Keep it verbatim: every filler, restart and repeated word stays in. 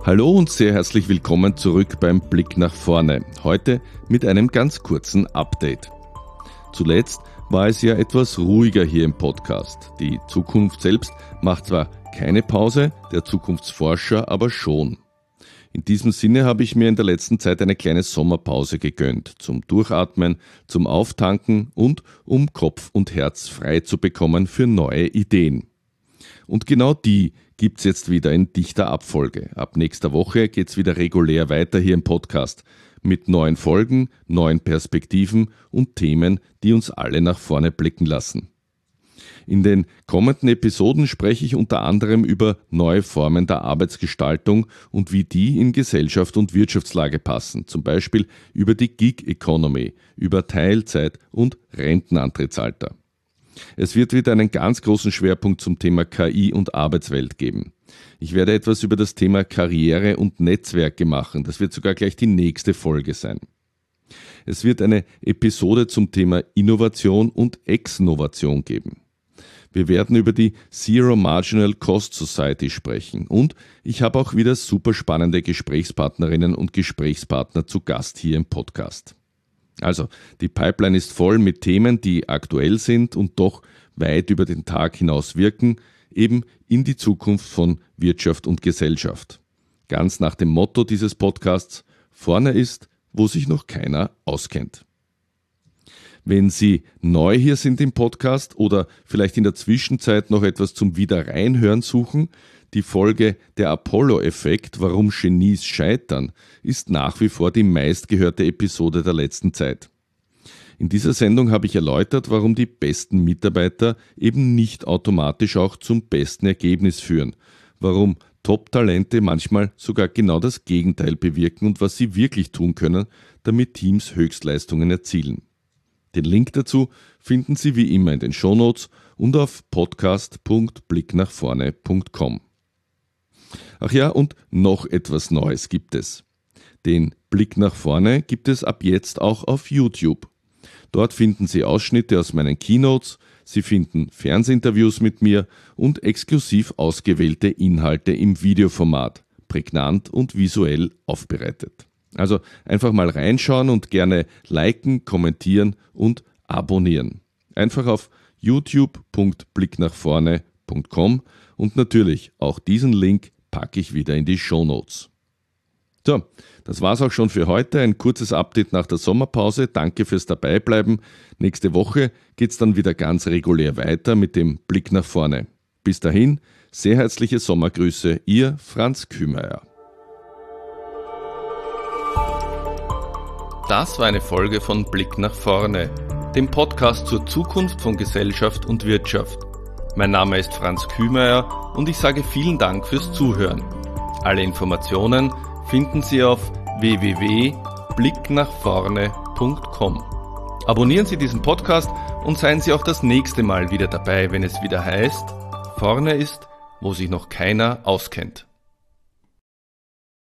Hallo und sehr herzlich willkommen zurück beim Blick nach vorne. Heute mit einem ganz kurzen Update. Zuletzt war es ja etwas ruhiger hier im Podcast. Die Zukunft selbst macht zwar keine Pause, der Zukunftsforscher aber schon. In diesem Sinne habe ich mir in der letzten Zeit eine kleine Sommerpause gegönnt, zum Durchatmen, zum Auftanken und um Kopf und Herz frei zu bekommen für neue Ideen. Und genau die gibt's jetzt wieder in dichter Abfolge. Ab nächster Woche geht's wieder regulär weiter hier im Podcast mit neuen Folgen, neuen Perspektiven und Themen, die uns alle nach vorne blicken lassen. In den kommenden Episoden spreche ich unter anderem über neue Formen der Arbeitsgestaltung und wie die in Gesellschaft und Wirtschaftslage passen, zum Beispiel über die Gig Economy, über Teilzeit und Rentenantrittsalter. Es wird wieder einen ganz großen Schwerpunkt zum Thema K I und Arbeitswelt geben. Ich werde etwas über das Thema Karriere und Netzwerke machen, das wird sogar gleich die nächste Folge sein. Es wird eine Episode zum Thema Innovation und Exnovation geben. Wir werden über die Zero Marginal Cost Society sprechen und ich habe auch wieder super spannende Gesprächspartnerinnen und Gesprächspartner zu Gast hier im Podcast. Also, die Pipeline ist voll mit Themen, die aktuell sind und doch weit über den Tag hinaus wirken, eben in die Zukunft von Wirtschaft und Gesellschaft. Ganz nach dem Motto dieses Podcasts: Vorne ist, wo sich noch keiner auskennt. Wenn Sie neu hier sind im Podcast oder vielleicht in der Zwischenzeit noch etwas zum Wiederreinhören suchen, die Folge Der Apollo-Effekt, warum Genies scheitern, ist nach wie vor die meistgehörte Episode der letzten Zeit. In dieser Sendung habe ich erläutert, warum die besten Mitarbeiter eben nicht automatisch auch zum besten Ergebnis führen, warum Top-Talente manchmal sogar genau das Gegenteil bewirken und was sie wirklich tun können, damit Teams Höchstleistungen erzielen. Den Link dazu finden Sie wie immer in den Shownotes und auf podcast punkt blick nach vorne punkt com. Ach ja, und noch etwas Neues gibt es. Den Blick nach vorne gibt es ab jetzt auch auf YouTube. Dort finden Sie Ausschnitte aus meinen Keynotes, Sie finden Fernsehinterviews mit mir und exklusiv ausgewählte Inhalte im Videoformat, prägnant und visuell aufbereitet. Also einfach mal reinschauen und gerne liken, kommentieren und abonnieren. Einfach auf youtube punkt blick nach vorne punkt com und natürlich auch diesen Link packe ich wieder in die Shownotes. So, das war's auch schon für heute. Ein kurzes Update nach der Sommerpause. Danke fürs Dabeibleiben. Nächste Woche geht's dann wieder ganz regulär weiter mit dem Blick nach vorne. Bis dahin, sehr herzliche Sommergrüße, Ihr Franz Kühmeier. Das war eine Folge von Blick nach vorne, dem Podcast zur Zukunft von Gesellschaft und Wirtschaft. Mein Name ist Franz Kühmeier und ich sage vielen Dank fürs Zuhören. Alle Informationen finden Sie auf w w w punkt blick nach vorne punkt com. Abonnieren Sie diesen Podcast und seien Sie auch das nächste Mal wieder dabei, wenn es wieder heißt: Vorne ist, wo sich noch keiner auskennt.